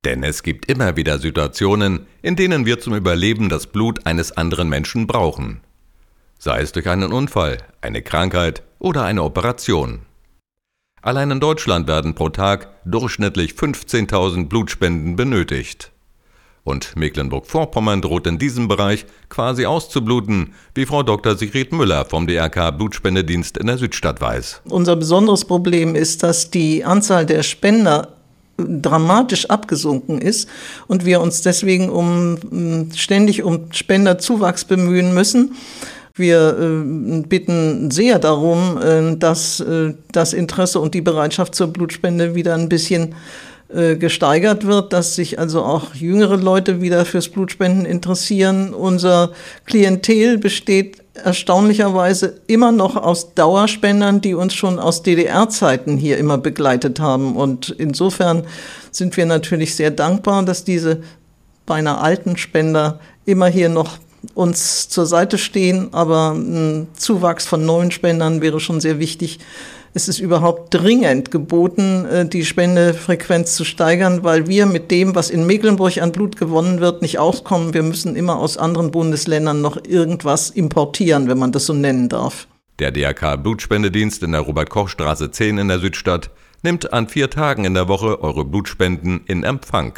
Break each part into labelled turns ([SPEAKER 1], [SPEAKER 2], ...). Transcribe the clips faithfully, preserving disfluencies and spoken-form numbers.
[SPEAKER 1] Denn es gibt immer wieder Situationen, in denen wir zum Überleben das Blut eines anderen Menschen brauchen. Sei es durch einen Unfall, eine Krankheit oder eine Operation. Allein in Deutschland werden pro Tag durchschnittlich fünfzehntausend Blutspenden benötigt. Und Mecklenburg-Vorpommern droht in diesem Bereich quasi auszubluten, wie Frau Doktor Sigrid Müller vom D R K Blutspendedienst in der Südstadt weiß.
[SPEAKER 2] Unser besonderes Problem ist, dass die Anzahl der Spender dramatisch abgesunken ist und wir uns deswegen um, ständig um Spenderzuwachs bemühen müssen. Wir äh, bitten sehr darum, äh, dass äh, das Interesse und die Bereitschaft zur Blutspende wieder ein bisschen äh, gesteigert wird, dass sich also auch jüngere Leute wieder fürs Blutspenden interessieren. Unser Klientel besteht erstaunlicherweise immer noch aus Dauerspendern, die uns schon aus D D R-Zeiten hier immer begleitet haben. Und insofern sind wir natürlich sehr dankbar, dass diese beinahe alten Spender immer hier noch uns zur Seite stehen, aber ein Zuwachs von neuen Spendern wäre schon sehr wichtig. Es ist überhaupt dringend geboten, die Spendefrequenz zu steigern, weil wir mit dem, was in Mecklenburg an Blut gewonnen wird, nicht auskommen. Wir müssen immer aus anderen Bundesländern noch irgendwas importieren, wenn man das so nennen darf.
[SPEAKER 1] Der D R K Blutspendedienst in der Robert-Koch-Straße zehn in der Südstadt nimmt an vier Tagen in der Woche eure Blutspenden in Empfang.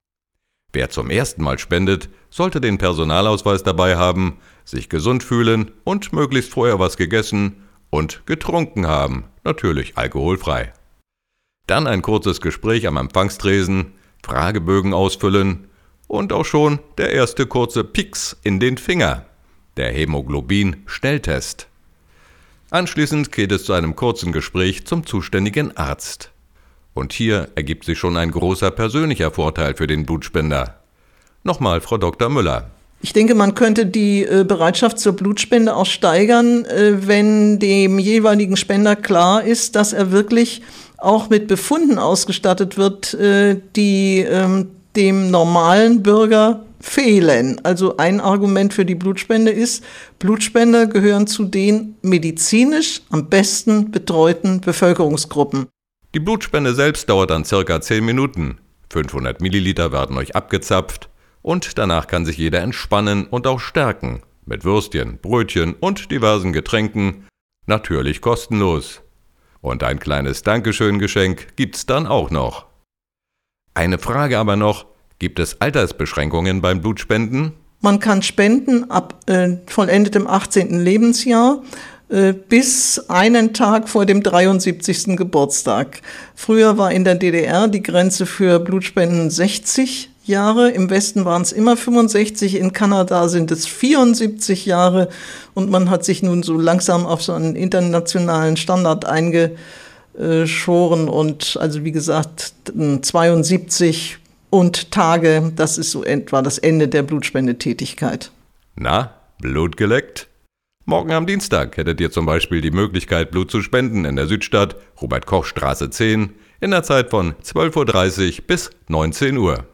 [SPEAKER 1] Wer zum ersten Mal spendet, sollte den Personalausweis dabei haben, sich gesund fühlen und möglichst vorher was gegessen und getrunken haben, natürlich alkoholfrei. Dann ein kurzes Gespräch am Empfangstresen, Fragebögen ausfüllen und auch schon der erste kurze Pieks in den Finger, der Hämoglobin-Schnelltest. Anschließend geht es zu einem kurzen Gespräch zum zuständigen Arzt. Und hier ergibt sich schon ein großer persönlicher Vorteil für den Blutspender. Nochmal Frau Doktor Müller.
[SPEAKER 2] Ich denke, man könnte die äh, Bereitschaft zur Blutspende auch steigern, äh, wenn dem jeweiligen Spender klar ist, dass er wirklich auch mit Befunden ausgestattet wird, äh, die äh, dem normalen Bürger fehlen. Also ein Argument für die Blutspende ist, Blutspender gehören zu den medizinisch am besten betreuten Bevölkerungsgruppen.
[SPEAKER 1] Die Blutspende selbst dauert dann circa zehn Minuten. fünfhundert Milliliter werden euch abgezapft und danach kann sich jeder entspannen und auch stärken. Mit Würstchen, Brötchen und diversen Getränken. Natürlich kostenlos. Und ein kleines Dankeschön-Geschenk gibt's dann auch noch. Eine Frage aber noch, gibt es Altersbeschränkungen beim Blutspenden?
[SPEAKER 2] Man kann spenden ab äh, vollendetem achtzehnten Lebensjahr bis einen Tag vor dem dreiundsiebzigsten Geburtstag. Früher war in der D D R die Grenze für Blutspenden sechzig Jahre. Im Westen waren es immer fünfundsechzig, in Kanada sind es vierundsiebzig Jahre und man hat sich nun so langsam auf so einen internationalen Standard eingeschoren und also wie gesagt zweiundsiebzig und Tage, das ist so etwa das Ende der Blutspendetätigkeit.
[SPEAKER 1] Na, Blut geleckt? Morgen am Dienstag hättet ihr zum Beispiel die Möglichkeit, Blut zu spenden in der Südstadt, Robert-Koch-Straße zehn, in der Zeit von zwölf Uhr dreißig bis neunzehn Uhr.